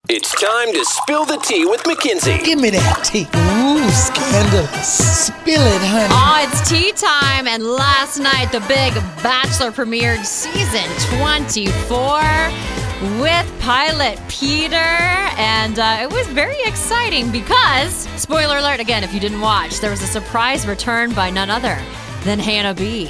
It's time to spill the tea with Mackenzie. Give me that tea. Ooh, scandalous. Spill it, honey. Oh, it's tea time, and last night the Big Bachelor premiered season 24 with pilot Peter, and it was very exciting because, spoiler alert again if you didn't watch, there was a surprise return by none other than Hannah B.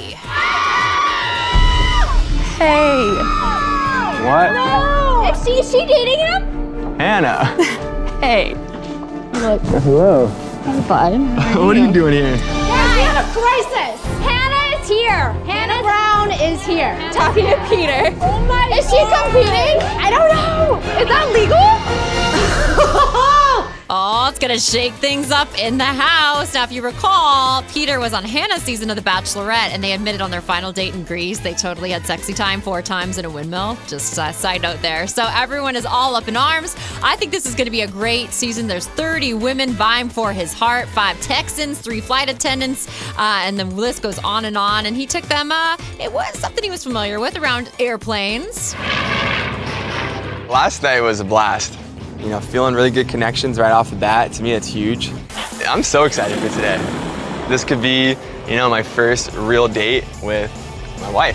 Hey. What? No. Is she dating him? Hannah. Hey. Look. Hello. I'm fine. What are you doing here? Guys, we have a crisis. Hannah is here. Hannah Brown is here. Talking to Peter. Oh my God. Is she competing? I don't know. Is that legal? Oh, it's going to shake things up in the house. Now, if you recall, Peter was on Hannah's season of The Bachelorette, and they admitted on their final date in Greece they totally had sexy time 4 times in a windmill. Just a side note there. So everyone is all up in arms. I think this is going to be a great season. There's 30 women vying for his heart, 5 Texans, 3 flight attendants, and the list goes on. And he took them, it was something he was familiar with around airplanes. Last night was a blast. You know, feeling really good connections right off the bat. To me, it's huge. I'm so excited for today. This could be, you know, my first real date with my wife.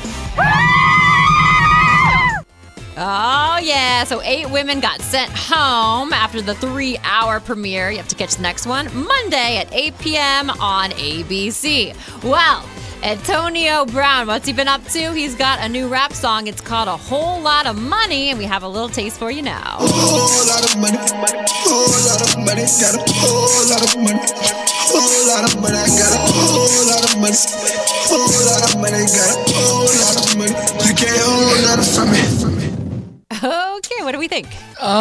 Oh, yeah. So 8 women got sent home after the 3-hour premiere. You have to catch the next one Monday at 8 p.m. on ABC. Well, Antonio Brown, what's he been up to? He's got a new rap song. It's called A Whole Lot of Money, and we have a little taste for you now. A whole lot of money, whole lot of money, got a whole lot of money, whole lot of money, I got a whole lot of money, whole lot of money, got a whole lot of money, you can't hold that from me. Okay, what do we think?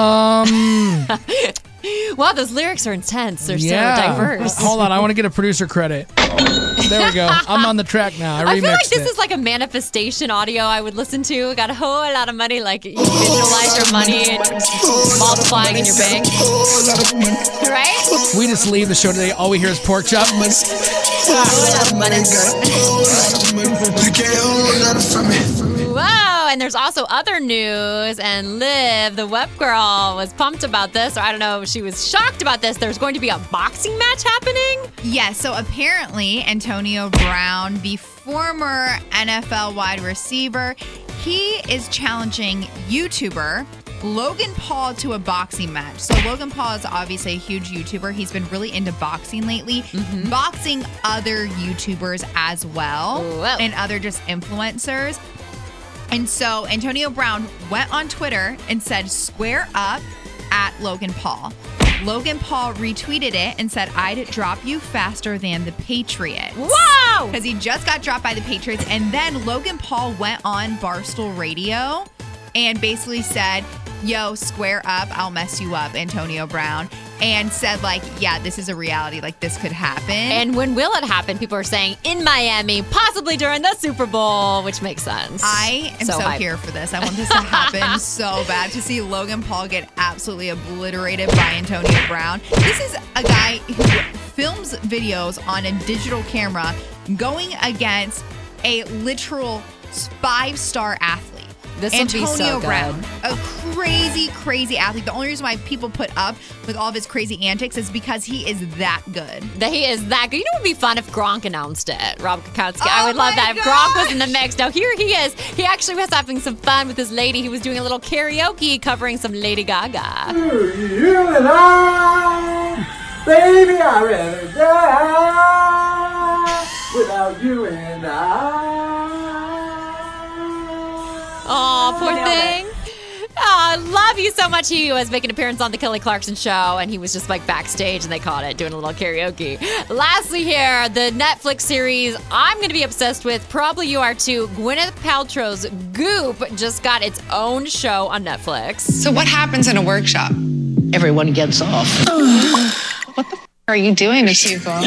Wow, those lyrics are intense. They're so diverse. Hold on, I want to get a producer credit. There we go. I'm on the track now. I feel like remixed this it. is like a manifestation audio I would listen to. Got a whole lot of money, like you visualize your money and multiplying in your bank. Right? We just leave the show today. All we hear is pork chop. A whole lot of money. Whoa, and there's also other news, and Liv, the web girl, was pumped about this, or I don't know, she was shocked about this. There's going to be a boxing match happening? Yes, so apparently Antonio Brown, the former NFL wide receiver, he is challenging YouTuber Logan Paul to a boxing match. So Logan Paul is obviously a huge YouTuber. He's been really into boxing lately, boxing other YouTubers as well, and other just influencers. And so Antonio Brown went on Twitter and said, "Square up at Logan Paul." Logan Paul retweeted it and said, "I'd drop you faster than the Patriots." Wow! Because he just got dropped by the Patriots. And then Logan Paul went on Barstool Radio and basically said, "Yo, square up, I'll mess you up, Antonio Brown." And said, like, yeah, this is a reality. Like, this could happen. And when will it happen? People are saying in Miami, possibly during the Super Bowl, which makes sense. I am so here for this. I want this to happen so bad, to see Logan Paul get absolutely obliterated by Antonio Brown. This is a guy who films videos on a digital camera going against a literal 5-star athlete. This would be so Antonio good. Brown, a crazy, crazy athlete. The only reason why people put up with all of his crazy antics is because he is that good. That he is that good. You know what would be fun if Gronk announced it? Rob Gronkowski. I would love that if Gronk was in the mix. Now here he is. He actually was having some fun with his lady. He was doing a little karaoke covering some Lady Gaga. You and I, baby, I'd rather die without you and I. Oh, poor thing. Oh, I love you so much. He was making an appearance on the Kelly Clarkson show, and he was just like backstage, and they caught it doing a little karaoke. Lastly here, the Netflix series I'm going to be obsessed with, probably you are too, Gwyneth Paltrow's Goop just got its own show on Netflix. So what happens in a workshop? Everyone gets off. What the are you doing to people?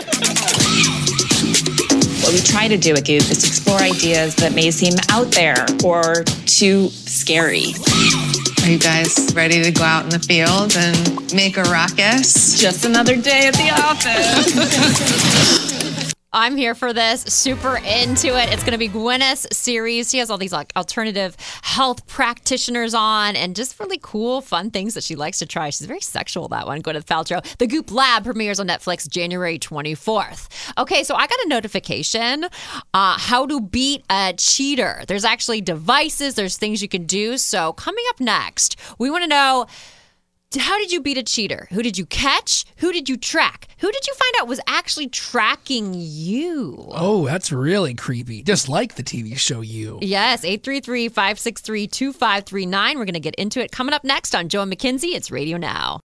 What we try to do at Goop is explore ideas that may seem out there or too scary. Are you guys ready to go out in the field and make a ruckus? Just another day at the office. I'm here for this. Super into it. It's going to be Gwyneth's series. She has all these like alternative health practitioners on and just really cool, fun things that she likes to try. She's very sexual, that one, Gwyneth Paltrow. The Goop Lab premieres on Netflix January 24th. Okay, so I got a notification. How to beat a cheater. There's actually devices. There's things you can do. So coming up next, we want to know, how did you beat a cheater? Who did you catch? Who did you track? Who did you find out was actually tracking you? Oh, that's really creepy. Just like the TV show You. Yes, 833-563-2539. We're going to get into it coming up next on Joe and McKenzie. It's Radio Now.